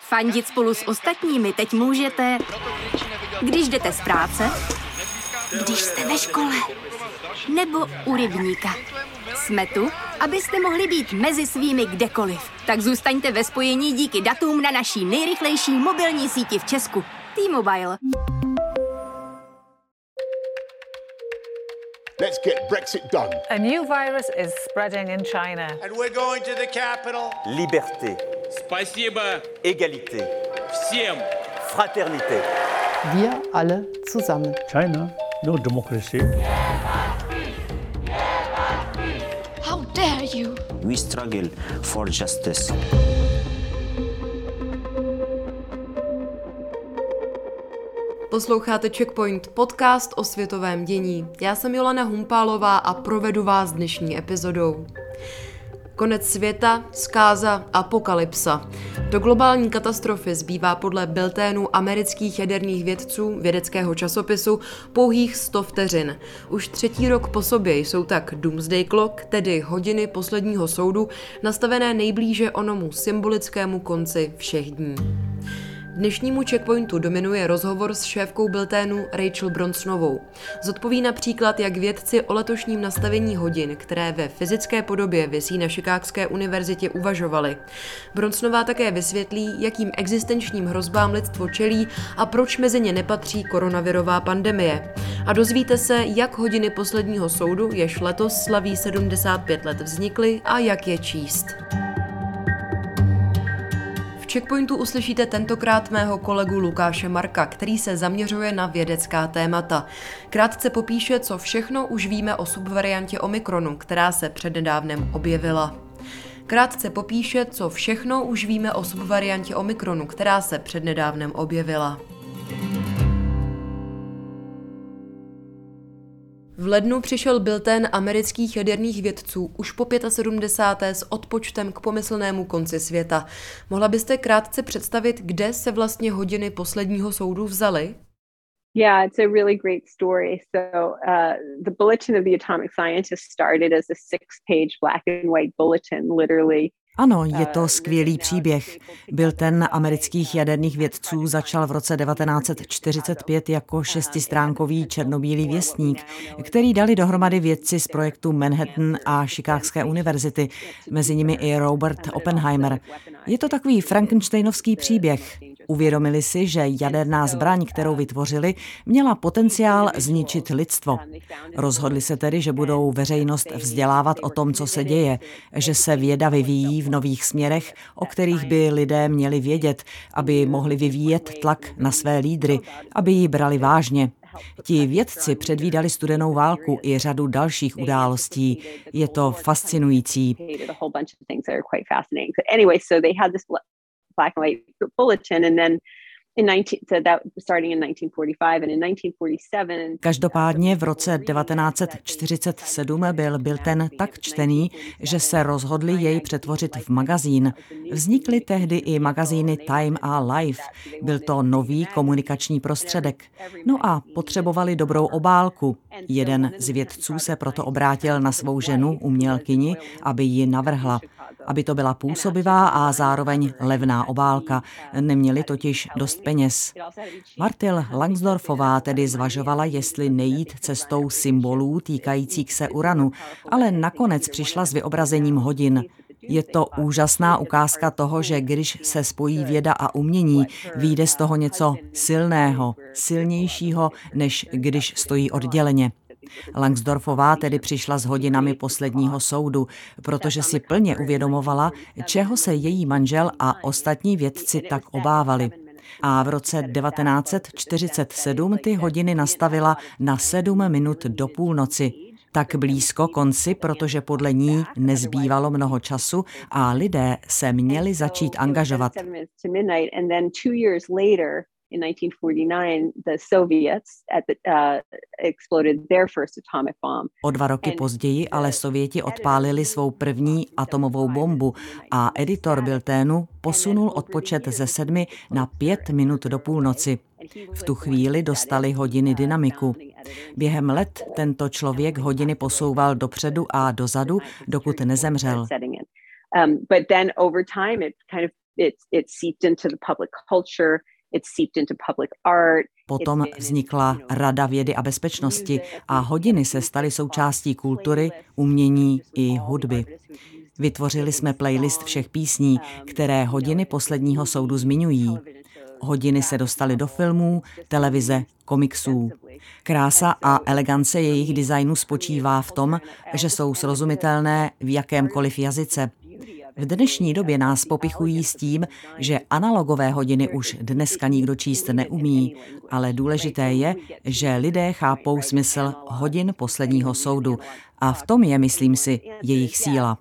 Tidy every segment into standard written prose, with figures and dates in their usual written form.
Fandit spolu s ostatními teď můžete, když jdete z práce, když jste ve škole, nebo u rybníka. Jsme tu, abyste mohli být mezi svými kdekoliv. Tak zůstaňte ve spojení díky datům na naší nejrychlejší mobilní síti v Česku. T-Mobile. Let's get Brexit done. A new virus is spreading in China. And we're going to the capital. Liberté. Спасибо. Égalité. Всем. Fraternité. Wir alle zusammen. China, no democracy. How dare you? We struggle for justice. Posloucháte Checkpoint, podcast o světovém dění. Já jsem Jolana Humpálová a provedu vás dnešní epizodou. Konec světa, zkáza, apokalypsa. Do globální katastrofy zbývá podle bilténu amerických jaderných vědců vědeckého časopisu pouhých 100 vteřin. Už 3. rok po sobě jsou tak Doomsday Clock, tedy hodiny posledního soudu, nastavené nejblíže onomu symbolickému konci všech dní. Dnešnímu Checkpointu dominuje rozhovor s šéfkou bilténu Rachel Bronsonovou. Zodpoví například, jak vědci o letošním nastavení hodin, které ve fyzické podobě visí na Chicagské univerzitě, uvažovali. Bronsonová také vysvětlí, jakým existenčním hrozbám lidstvo čelí a proč mezi ně nepatří koronavirová pandemie. A dozvíte se, jak hodiny posledního soudu, jež letos slaví 75 let, vznikly a jak je číst. V Checkpointu uslyšíte tentokrát mého kolegu Lukáše Marka, který se zaměřuje na vědecká témata. Krátce popíše, co všechno už víme o subvariantě Omikronu, která se přednedávnem objevila. V lednu přišel biltén amerických jaderných vědců už po 75. s odpočtem k pomyslnému konci světa. Mohla byste krátce představit, kde se vlastně hodiny posledního soudu vzaly? Yeah, it's a really great story. So the Bulletin of the Atomic Scientists started as a 6-page black and white bulletin, literally. Ano, je to skvělý příběh. Bilten amerických jaderných vědců začal v roce 1945 jako 6stránkový černobílý věstník, který dali dohromady vědci z projektu Manhattan a Chicagské univerzity, mezi nimi i Robert Oppenheimer. Je to takový frankensteinovský příběh. Uvědomili si, že jaderná zbraň, kterou vytvořili, měla potenciál zničit lidstvo. Rozhodli se tedy, že budou veřejnost vzdělávat o tom, co se děje, že se věda vyvíjí v nových směrech, o kterých by lidé měli vědět, aby mohli vyvíjet tlak na své lídry, aby ji brali vážně. Ti vědci předvídali studenou válku i řadu dalších událostí. Je to fascinující. Black and white bulletin, and then starting in 1945 and in 1947. Každopádně v roce 1947 byl bilten tak čtený, že se rozhodli jej přetvořit v magazín. Vznikly tehdy i magazíny Time a Life. Byl to nový komunikační prostředek. No a potřebovali dobrou obálku. Jeden z vědců se proto obrátil na svou ženu, umělkyni, aby ji navrhla. Aby to byla působivá a zároveň levná obálka. Neměli totiž dost peněz. Martil Langsdorffová tedy zvažovala, jestli nejít cestou symbolů týkajících se uranu, ale nakonec přišla s vyobrazením hodin. Je to úžasná ukázka toho, že když se spojí věda a umění, vyjde z toho něco silného, silnějšího, než když stojí odděleně. Langsdorffová tedy přišla s hodinami posledního soudu, protože si plně uvědomovala, čeho se její manžel a ostatní vědci tak obávali. A v roce 1947 ty hodiny nastavila na 7 minut do půlnoci. Tak blízko konci, protože podle ní nezbývalo mnoho času a lidé se měli začít angažovat. In 1949, the Soviets exploded their first atomic bomb. O 2 roky později ale Sověti odpálili svou první atomovou bombu a editor bilténu posunul odpočet ze 7 na 5 minut do půlnoci. V tu chvíli dostali hodiny dynamiku. Během let tento člověk hodiny posouval dopředu a dozadu, dokud nezemřel. It's seeped into the public culture. It's seeped into public art. Potom vznikla Rada vědy a bezpečnosti a hodiny se staly součástí kultury, umění i hudby. Vytvořili jsme playlist všech písní, které hodiny posledního soudu zmiňují. Hodiny se dostaly do filmů, televize, komiksů. Krása a elegance jejich designu spočívá v tom, že jsou srozumitelné v jakémkoliv jazyce. V dnešní době nás popichují s tím, že analogové hodiny už dneska nikdo číst neumí, ale důležité je, že lidé chápou smysl hodin posledního soudu a v tom je, myslím si, jejich síla.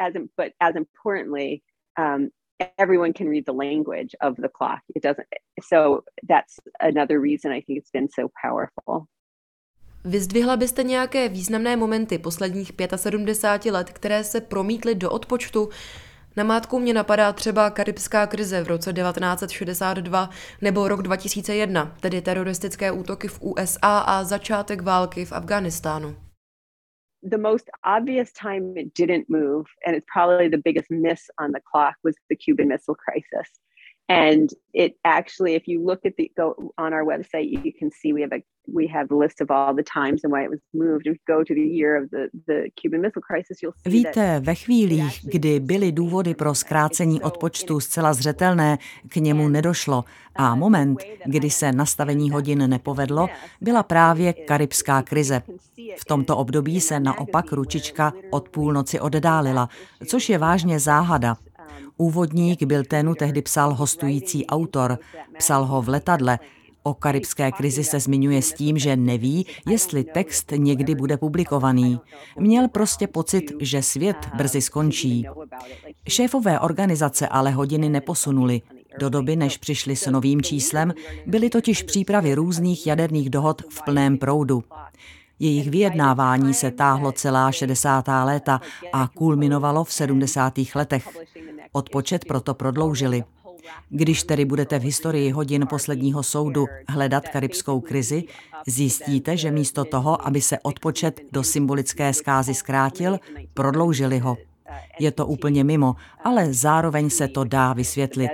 Everyone can read the language of the clock. It doesn't. So that's another reason I think it's been so powerful. Vyzdvihla byste nějaké významné momenty posledních 75 let, které se promítly do odpočtu? Namátkou mě napadá třeba karibská krize v roce 1962 nebo rok 2001, tedy teroristické útoky v USA a začátek války v Afghánistánu. The most obvious time it didn't move, and it's probably the biggest miss on the clock, was the Cuban Missile Crisis. And it actually, if you look at go on our website, you can see we have a list of all the times and why it was moved. If you go to the year of the Cuban Missile Crisis, you'll see. Víte, ve chvílích, kdy byly důvody pro zkrácení odpočtu zcela zřetelné, k němu nedošlo. A moment, kdy se nastavení hodin nepovedlo, byla právě karibská krize. V tomto období se naopak ručička od půlnoci oddálila, což je vážně záhada. Úvodník bilténu tehdy psal hostující autor, psal ho v letadle. O karibské krizi se zmiňuje s tím, že neví, jestli text někdy bude publikovaný. Měl prostě pocit, že svět brzy skončí. Šéfové organizace ale hodiny neposunuli. Do doby, než přišli s novým číslem, byly totiž přípravy různých jaderných dohod v plném proudu. Jejich vyjednávání se táhlo celá 60. léta a kulminovalo v 70. letech. Odpočet proto prodloužili. Když tedy budete v historii hodin posledního soudu hledat karibskou krizi, zjistíte, že místo toho, aby se odpočet do symbolické zkázy zkrátil, prodloužili ho. Je to úplně mimo, ale zároveň se to dá vysvětlit.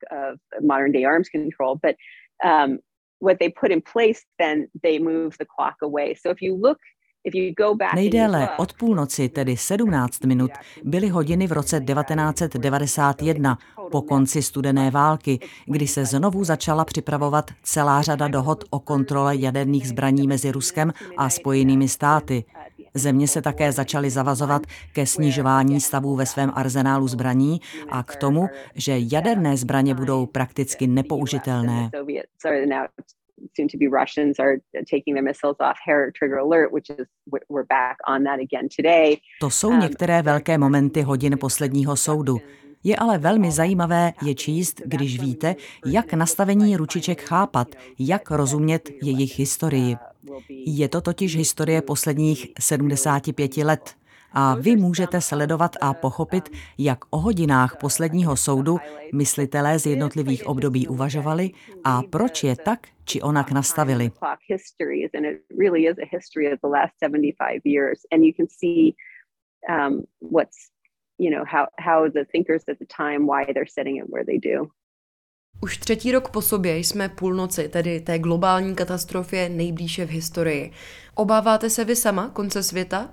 Nejdéle od půlnoci, tedy 17 minut, byly hodiny v roce 1991, po konci studené války, kdy se znovu začala připravovat celá řada dohod o kontrole jaderných zbraní mezi Ruskem a Spojenými státy. Země se také začaly zavazovat ke snižování stavů ve svém arzenálu zbraní a k tomu, že jaderné zbraně budou prakticky nepoužitelné. Soon to be Russians are taking their missiles off hair trigger alert, which is we're back on that again today. To jsou některé velké momenty hodin posledního soudu. Je ale velmi zajímavé je číst, když víte, jak nastavení ručiček chápat, jak rozumět jejich historii. Je to totiž historie posledních 75 let. A vy můžete sledovat a pochopit, jak o hodinách posledního soudu myslitelé z jednotlivých období uvažovali a proč je tak či onak nastavili. Už 3. rok po sobě jsme půlnoci, tedy té globální katastrofě nejblíže v historii. Obáváte se vy sama konce světa?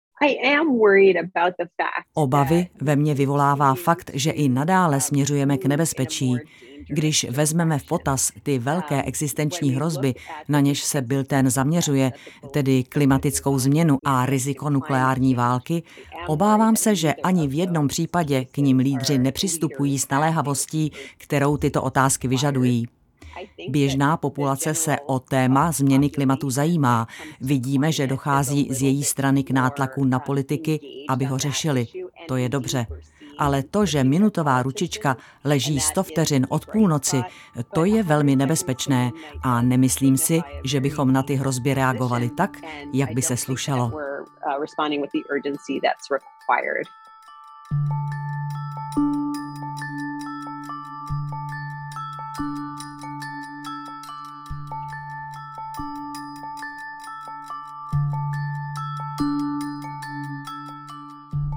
Obavy ve mně vyvolává fakt, že i nadále směřujeme k nebezpečí. Když vezmeme v potaz ty velké existenční hrozby, na něž se biltén zaměřuje, tedy klimatickou změnu a riziko nukleární války, obávám se, že ani v jednom případě k nim lídři nepřistupují s naléhavostí, kterou tyto otázky vyžadují. Běžná populace se o téma změny klimatu zajímá. Vidíme, že dochází z její strany k nátlaku na politiky, aby ho řešili. To je dobře. Ale to, že minutová ručička leží 100 vteřin od půlnoci, to je velmi nebezpečné a nemyslím si, že bychom na ty hrozby reagovali tak, jak by se slušelo.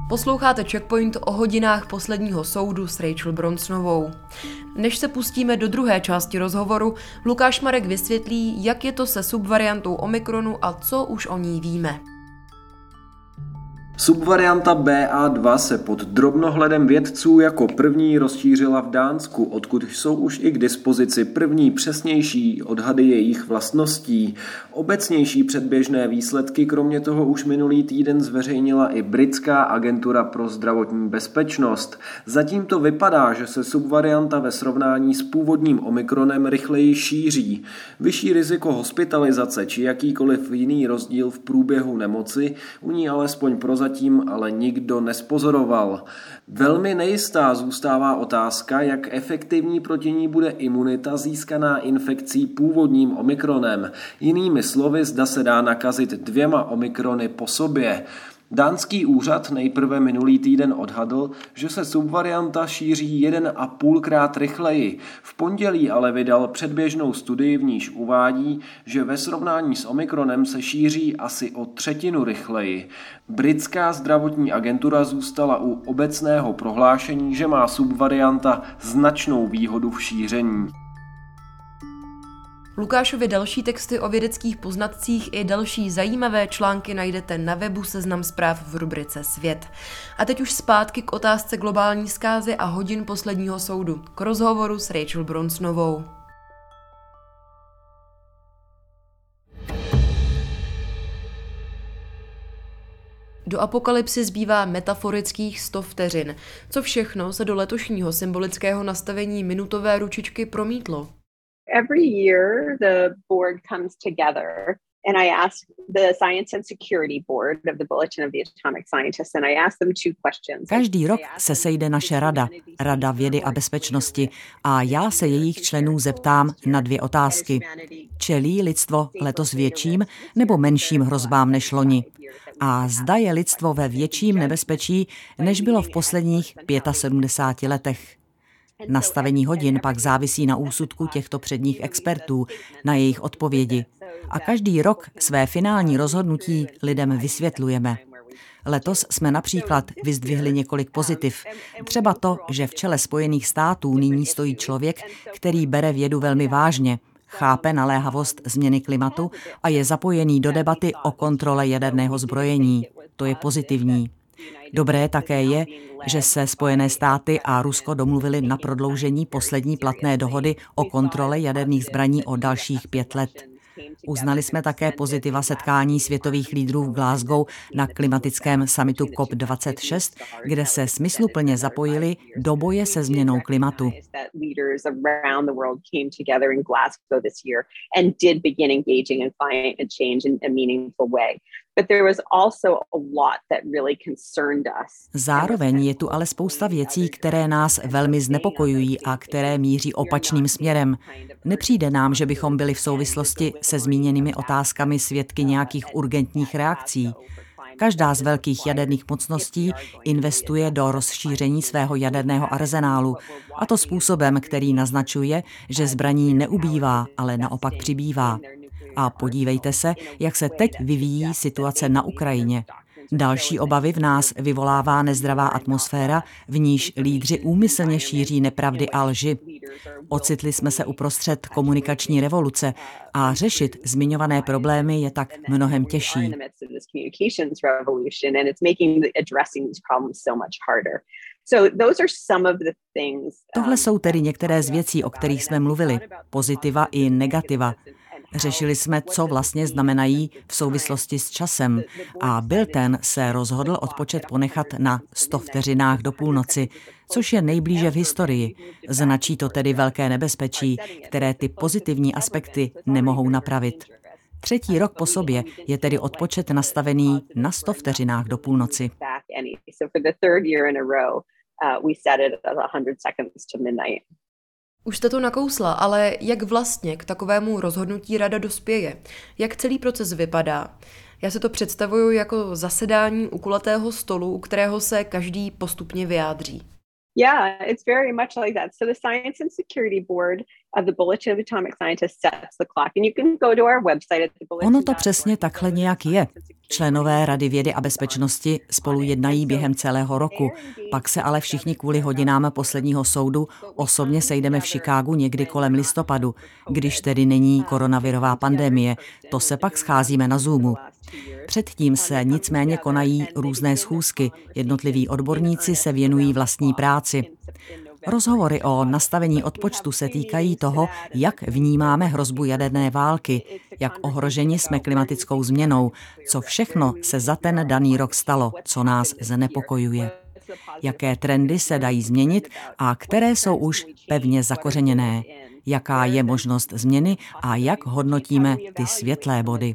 Posloucháte Checkpoint o hodinách posledního soudu s Rachel Bronsonovou. Než se pustíme do druhé části rozhovoru, Lukáš Marek vysvětlí, jak je to se subvariantou Omikronu a co už o ní víme. Subvarianta BA2 se pod drobnohledem vědců jako první rozšířila v Dánsku, odkud jsou už i k dispozici první přesnější odhady jejich vlastností. Obecnější předběžné výsledky kromě toho už minulý týden zveřejnila i britská agentura pro zdravotní bezpečnost. Zatím to vypadá, že se subvarianta ve srovnání s původním Omikronem rychleji šíří. Vyšší riziko hospitalizace či jakýkoliv jiný rozdíl v průběhu nemoci u ní alespoň prozatím ale nikdo nespozoroval. Velmi nejistá zůstává otázka, jak efektivní proti ní bude imunita získaná infekcí původním Omikronem. Jinými slovy, zda se dá nakazit 2 Omikrony po sobě. Dánský úřad nejprve minulý týden odhadl, že se subvarianta šíří 1,5krát rychleji. V pondělí ale vydal předběžnou studii, v níž uvádí, že ve srovnání s Omikronem se šíří asi o 1/3 rychleji. Britská zdravotní agentura zůstala u obecného prohlášení, že má subvarianta značnou výhodu v šíření. Lukášovi další texty o vědeckých poznatcích i další zajímavé články najdete na webu Seznam zpráv v rubrice Svět. A teď už zpátky k otázce globální zkázy a hodin posledního soudu, k rozhovoru s Rachel Bronsonovou. Do apokalypsy zbývá metaforických 100 vteřin. Co všechno se do letošního symbolického nastavení minutové ručičky promítlo? Every year the board comes together and I ask the Science and Security Board of the Bulletin of the Atomic Scientists and I ask them 2 questions. Každý rok se sejde naše Rada vědy a bezpečnosti a já se jejich členů zeptám na 2 otázky. Čelí lidstvo letos větším nebo menším hrozbám než loni? A zda je lidstvo ve větším nebezpečí, než bylo v posledních 75 letech. Nastavení hodin pak závisí na úsudku těchto předních expertů, na jejich odpovědi. A každý rok své finální rozhodnutí lidem vysvětlujeme. Letos jsme například vyzdvihli několik pozitiv. Třeba to, že v čele Spojených států nyní stojí člověk, který bere vědu velmi vážně, chápe naléhavost změny klimatu a je zapojený do debaty o kontrole jaderného zbrojení. To je pozitivní. Dobré také je, že se Spojené státy a Rusko domluvili na prodloužení poslední platné dohody o kontrole jaderných zbraní o dalších 5 let. Uznali jsme také pozitiva setkání světových lídrů v Glasgow na klimatickém summitu COP26, kde se smysluplně zapojili do boje se změnou klimatu. Zároveň je tu ale spousta věcí, které nás velmi znepokojují a které míří opačným směrem. Nepřijde nám, že bychom byli v souvislosti se zmíněnými otázkami svědky nějakých urgentních reakcí. Každá z velkých jaderných mocností investuje do rozšíření svého jaderného arzenálu, a to způsobem, který naznačuje, že zbraní neubývá, ale naopak přibývá. A podívejte se, jak se teď vyvíjí situace na Ukrajině. Další obavy v nás vyvolává nezdravá atmosféra, v níž lídři úmyslně šíří nepravdy a lži. Ocitli jsme se uprostřed komunikační revoluce a řešit zmiňované problémy je tak mnohem těžší. Tohle jsou tedy některé z věcí, o kterých jsme mluvili, pozitiva i negativa. Řešili jsme, co vlastně znamenají v souvislosti s časem a Bilten se rozhodl odpočet ponechat na 100 vteřinách do půlnoci, což je nejblíže v historii. Značí to tedy velké nebezpečí, které ty pozitivní aspekty nemohou napravit. 3. rok po sobě je tedy odpočet nastavený na 100 vteřinách do půlnoci. Už jste to nakousla, ale jak vlastně k takovému rozhodnutí rada dospěje? Jak celý proces vypadá? Já si to představuju jako zasedání u kulatého stolu, u kterého se každý postupně vyjádří. Yeah, it's very much like that. So the Science and Security Board of the Bulletin of Atomic Scientists sets the clock. And you can go to our website at the bulletin. Ono to přesně takhle nějak je. Členové Rady vědy a bezpečnosti spolu jednají během celého roku. Pak se ale všichni kvůli hodinám posledního soudu osobně sejdeme v Chicagu někdy kolem listopadu, když tedy není koronavirová pandemie. To se pak scházíme na Zoomu. Předtím se nicméně konají různé schůzky. Jednotliví odborníci se věnují vlastní práci. Rozhovory o nastavení odpočtu se týkají toho, jak vnímáme hrozbu jaderné války, jak ohroženi jsme klimatickou změnou, co všechno se za ten daný rok stalo, co nás znepokojuje. Jaké trendy se dají změnit a které jsou už pevně zakořeněné. Jaká je možnost změny a jak hodnotíme ty světlé body.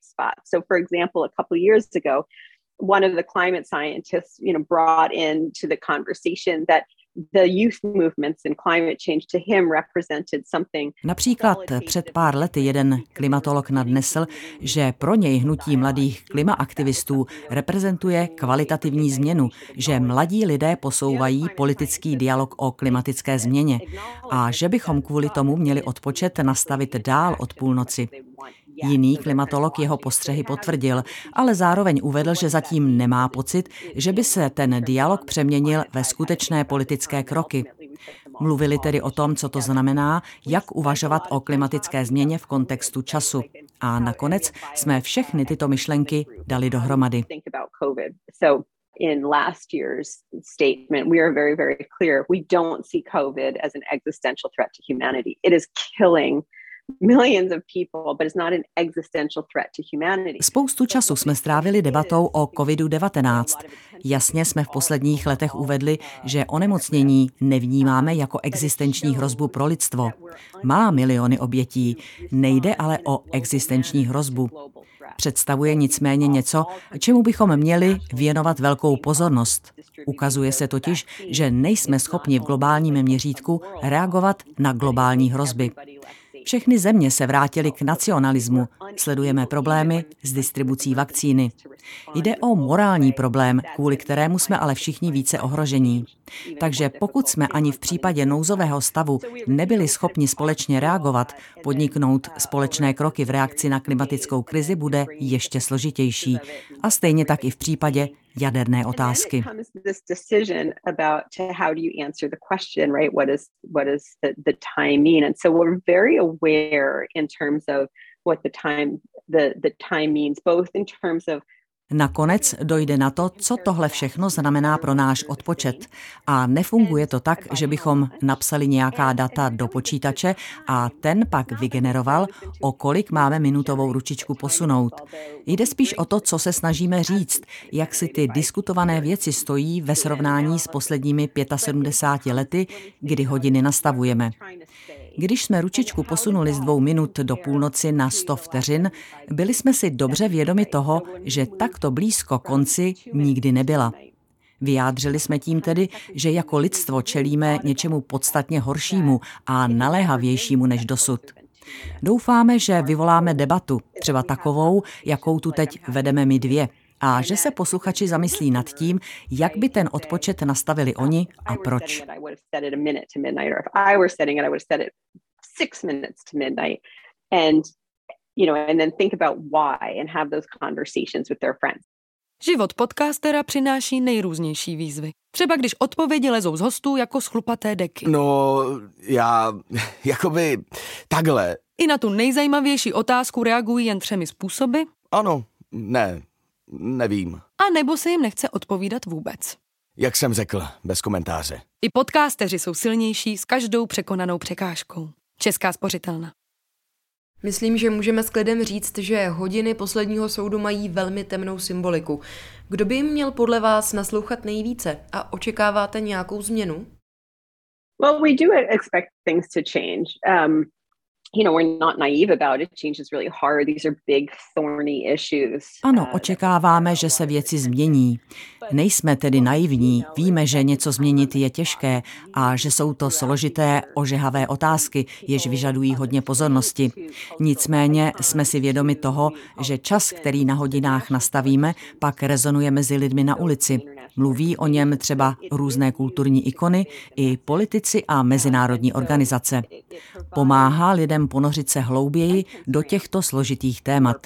One of the climate scientists, brought into the conversation that the youth movements and climate change to him represented something. Například před pár lety jeden klimatolog nadnesl, že pro něj hnutí mladých klimaaktivistů reprezentuje kvalitativní změnu, že mladí lidé posouvají politický dialog o klimatické změně a že bychom kvůli tomu měli odpočet nastavit dál od půlnoci. Jiný klimatolog jeho postřehy potvrdil, ale zároveň uvedl, že zatím nemá pocit, že by se ten dialog přeměnil ve skutečné politické kroky. Mluvili tedy o tom, co to znamená, jak uvažovat o klimatické změně v kontextu času. A nakonec jsme všechny tyto myšlenky dali dohromady. In last year's statement, we are very, very clear. We don't see COVID as an existential threat to humanity. It is killing millions of people, but it's not an existential threat to humanity. Spoustu času jsme strávili debatou o COVID-19. Jasně jsme v posledních letech uvedli, že onemocnění nevnímáme jako existenční hrozbu pro lidstvo. Má miliony obětí, nejde ale o existenční hrozbu. Představuje nicméně něco, čemu bychom měli věnovat velkou pozornost. Ukazuje se totiž, že nejsme schopni v globálním měřítku reagovat na globální hrozby. Všechny země se vrátily k nacionalismu. Sledujeme problémy s distribucí vakcíny. Jde o morální problém, kvůli kterému jsme ale všichni více ohrožení. Takže pokud jsme ani v případě nouzového stavu nebyli schopni společně reagovat, podniknout společné kroky v reakci na klimatickou krizi bude ještě složitější. A stejně tak i v případě jaderné otázky. Nakonec dojde na to, co tohle všechno znamená pro náš odpočet. A nefunguje to tak, že bychom napsali nějaká data do počítače a ten pak vygeneroval, o kolik máme minutovou ručičku posunout. Jde spíš o to, co se snažíme říct, jak si ty diskutované věci stojí ve srovnání s posledními 75 lety, kdy hodiny nastavujeme. Když jsme ručičku posunuli z 2 minut do půlnoci na 100 vteřin, byli jsme si dobře vědomi toho, že takto blízko konci nikdy nebyla. Vyjádřili jsme tím tedy, že jako lidstvo čelíme něčemu podstatně horšímu a naléhavějšímu než dosud. Doufáme, že vyvoláme debatu, třeba takovou, jakou tu teď vedeme my dvě, a že se posluchači zamyslí nad tím, jak by ten odpočet nastavili oni a proč. Život podcastera přináší nejrůznější výzvy. Třeba když odpovědi lezou z hostů jako z chlupaté deky. No, já jakoby takhle. I na tu nejzajímavější otázku reagují jen 3 způsoby. Ano, nevím. A nebo se jim nechce odpovídat vůbec. Jak jsem řekl, bez komentáře. I podcasteři jsou silnější s každou překonanou překážkou. Česká spořitelna. Myslím, že můžeme s klidem říct, že hodiny posledního soudu mají velmi temnou symboliku. Kdo by jim měl podle vás naslouchat nejvíce a očekáváte nějakou změnu? Well, we do expect things to change. We're not naive about it. Change is really hard. These are big, thorny issues. Ano, očekáváme, že se věci změní. Nejsme tedy naivní, víme, že něco změnit je těžké a že jsou to složité, ožehavé otázky, jež vyžadují hodně pozornosti. Nicméně jsme si vědomi toho, že čas, který na hodinách nastavíme, pak rezonuje mezi lidmi na ulici. Mluví o něm třeba různé kulturní ikony i politici a mezinárodní organizace. Pomáhá lidem ponořit se hlouběji do těchto složitých témat.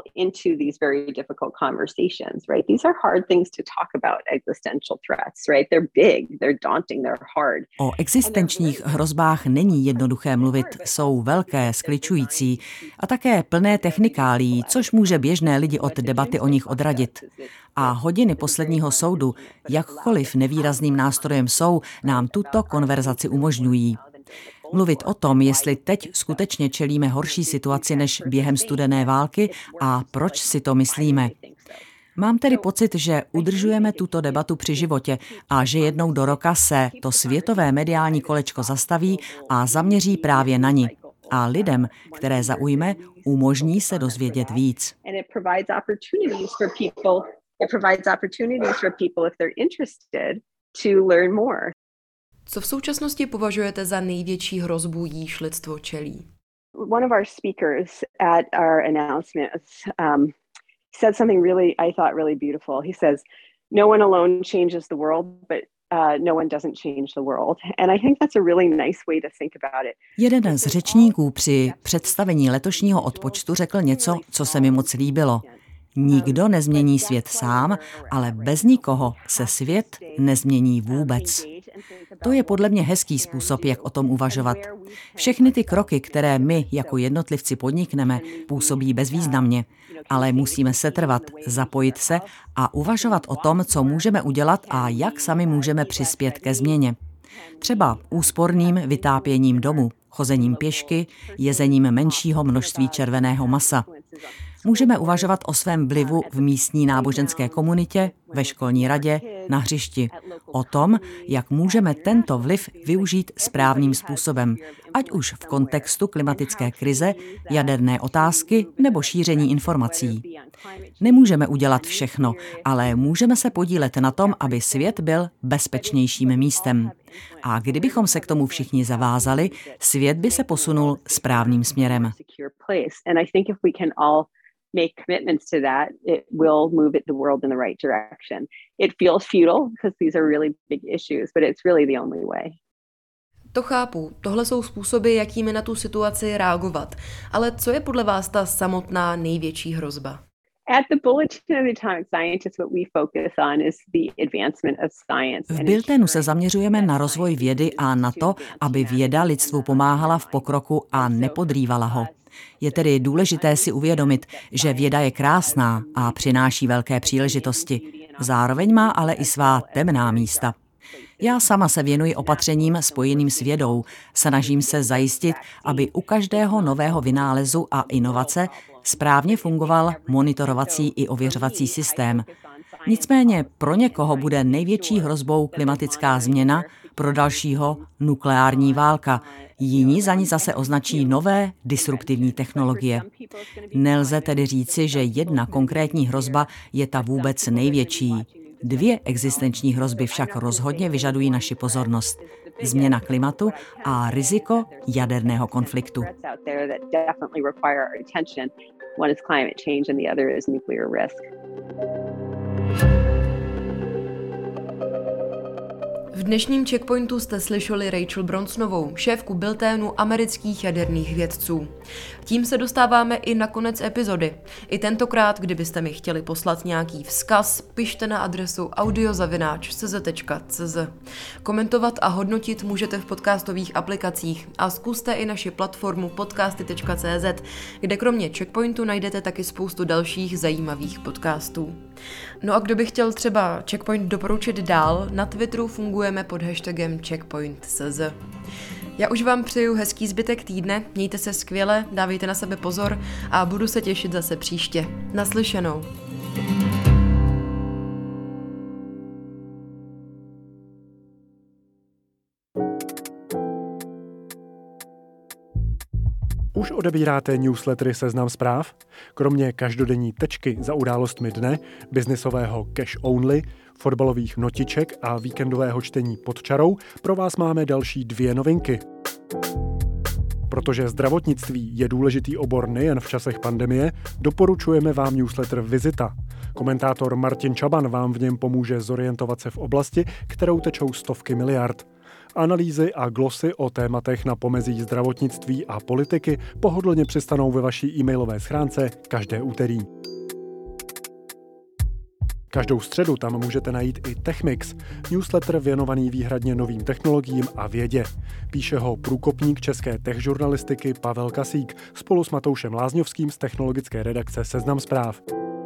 O existenčních hrozbách není jednoduché mluvit, jsou velké, skličující a také plné technikálií, což může běžné lidi od debaty o nich odradit. A hodiny posledního soudu, jakkoliv nevýrazným nástrojem jsou, nám tuto konverzaci umožňují. Mluvit o tom, jestli teď skutečně čelíme horší situaci než během studené války a proč si to myslíme. Mám tedy pocit, že udržujeme tuto debatu při životě a že jednou do roka se to světové mediální kolečko zastaví a zaměří právě na ni. A lidem, které zaujme, umožní se dozvědět víc. Co v současnosti považujete za největší hrozbu, jíž lidstvo čelí? One of our speakers at our announcement said something I thought really beautiful. He says, "No one alone changes the world, but no one doesn't change the world." And I think that's a really nice way to think about it. Jeden z řečníků při představení letošního odpočtu řekl něco, co se mi moc líbilo. Nikdo nezmění svět sám, ale bez nikoho se svět nezmění vůbec. To je podle mě hezký způsob, jak o tom uvažovat. Všechny ty kroky, které my jako jednotlivci podnikneme, působí bezvýznamně, ale musíme setrvat, zapojit se a uvažovat o tom, co můžeme udělat a jak sami můžeme přispět ke změně. Třeba úsporným vytápěním domu, chozením pěšky, jezením menšího množství červeného masa. Můžeme uvažovat o svém vlivu v místní náboženské komunitě, ve školní radě, na hřišti. O tom, jak můžeme tento vliv využít správným způsobem, ať už v kontextu klimatické krize, jaderné otázky nebo šíření informací. Nemůžeme udělat všechno, ale můžeme se podílet na tom, aby svět byl bezpečnějším místem. A kdybychom se k tomu všichni zavázali, svět by se posunul správným směrem. Make commitments to that, it will move the world in the right direction. It feels futile because these are really big issues, but it's really the only way. To chápu, tohle jsou způsoby, jakými na tu situaci reagovat. Ale co je podle vás ta samotná největší hrozba? At the Bulletin of the Atomic Scientists, what we focus on is the advancement of science. V Bulletinu se zaměřujeme na rozvoj vědy a na to, aby věda lidstvu pomáhala v pokroku a nepodrývala ho. Je tedy důležité si uvědomit, že věda je krásná a přináší velké příležitosti. Zároveň má ale i svá temná místa. Já sama se věnuji opatřením spojeným s vědou. Snažím se zajistit, aby u každého nového vynálezu a inovace správně fungoval monitorovací i ověřovací systém. Nicméně pro někoho bude největší hrozbou klimatická změna, pro dalšího nukleární válka. Jiní za ní zase označí nové disruptivní technologie. Nelze tedy říci, že jedna konkrétní hrozba je ta vůbec největší. Dvě existenční hrozby však rozhodně vyžadují naši pozornost. Změna klimatu a riziko jaderného konfliktu. V dnešním Checkpointu jste slyšeli Rachel Bronsonovou, šéfku Bulletinu amerických jaderných vědců. Tím se dostáváme i na konec epizody. I tentokrát, kdybyste mi chtěli poslat nějaký vzkaz, pište na adresu audio@cz.cz. Komentovat a hodnotit můžete v podcastových aplikacích a zkuste i naši platformu podcasty.cz, kde kromě Checkpointu najdete taky spoustu dalších zajímavých podcastů. No a kdo by chtěl třeba Checkpoint doporučit dál, na Twitteru fungujeme pod hashtagem checkpoint.cz. Já už vám přeju hezký zbytek týdne, mějte se skvěle, dávejte na sebe pozor a budu se těšit zase příště. Naslyšenou. Už odebíráte newslettery Seznam zpráv? Kromě každodenní tečky za událostmi dne, biznisového cash only, fotbalových notiček a víkendového čtení pod čarou pro vás máme další 2 novinky. Protože zdravotnictví je důležitý obor nejen v časech pandemie, doporučujeme vám newsletter Vizita. Komentátor Martin Čaban vám v něm pomůže zorientovat se v oblasti, kterou tečou stovky miliard. Analýzy a glosy o tématech na pomezí zdravotnictví a politiky pohodlně přistanou ve vaší e-mailové schránce každé úterý. Každou středu tam můžete najít i TechMix, newsletter věnovaný výhradně novým technologiím a vědě. Píše ho průkopník české techžurnalistiky Pavel Kasík spolu s Matoušem Lázňovským z technologické redakce Seznam Zpráv.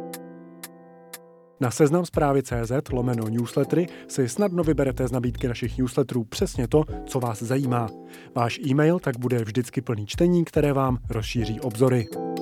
Na seznamzprávy.cz/newslettery si snadno vyberete z nabídky našich newsletterů přesně to, co vás zajímá. Váš e-mail tak bude vždycky plný čtení, které vám rozšíří obzory.